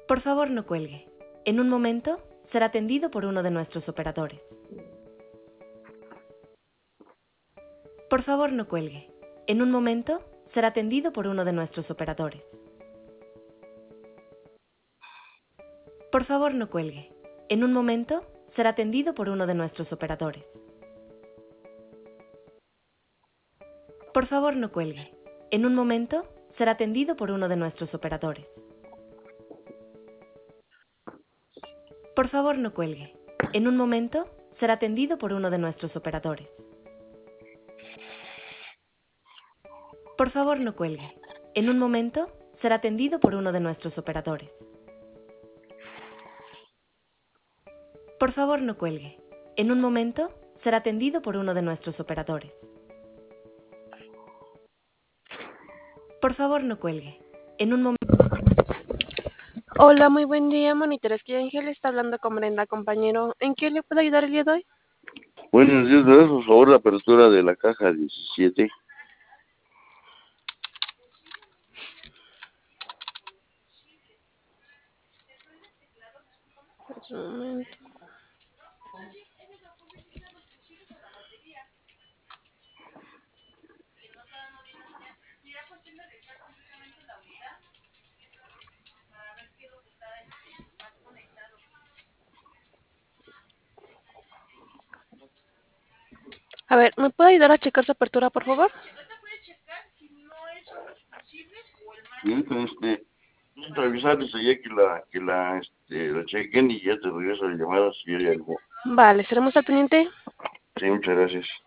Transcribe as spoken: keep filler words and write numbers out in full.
Por favor, no cuelgue. En un momento será atendido por uno de nuestros operadores. Por favor, no cuelgue. En un momento será atendido por uno de nuestros operadores. Por favor, no cuelgue. En un momento será atendido por uno de nuestros operadores. Por favor, no cuelgue. En un momento será atendido por uno de nuestros operadores. Por favor, no cuelgue. En un momento será atendido por uno de nuestros operadores. Por favor, no cuelgue. En un momento será atendido por uno de nuestros operadores. Por favor, no cuelgue. En un momento será atendido por uno de nuestros operadores. Por favor, no cuelgue. En un momento... Hola, muy buen día, Monitores que Ángel está hablando con Brenda, compañero. ¿En qué le puedo ayudar el día de hoy? Buenos días, ¿me das por favor la apertura de la caja diecisiete? Un momento. A ver, ¿me puede ayudar a checar su apertura, por favor? Señorita, este, necesito avisarles allá que la, que la, este, la chequen y ya te regreso la llamada si hay algo. Vale, ¿seremos al pendiente? Sí, muchas gracias.